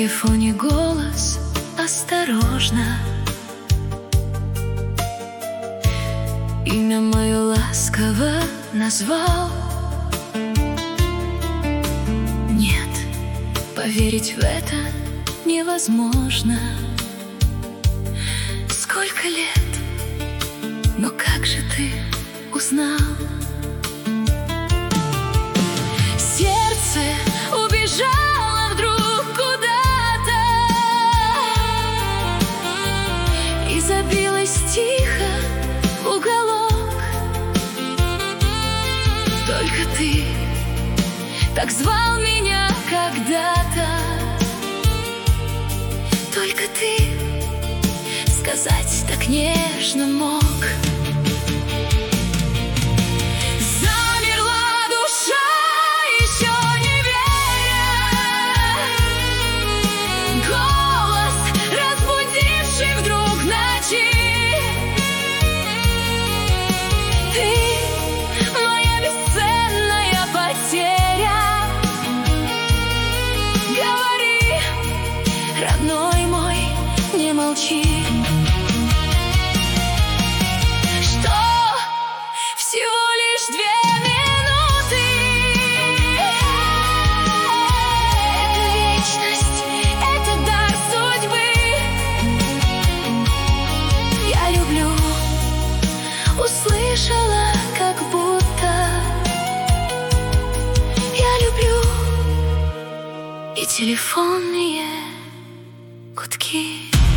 телефоне голос осторожно, имя мое ласково назвал. Нет, поверить в это невозможно. Сколько лет, но как же ты узнал? Сердце убежало вдруг куда-то и забилось тихо в уголок. Только ты так звал меня когда-то, только ты сказать так нежно мог. Замерла душа, еще не веря, голос, разбудивший вдруг в ночи. Ты моя бесценная потеря. Говори, родной мой, не молчи. Всего лишь 2 минуты. Это вечность, это дар судьбы. Я люблю, услышала, как будто. Я люблю и телефонные гудки.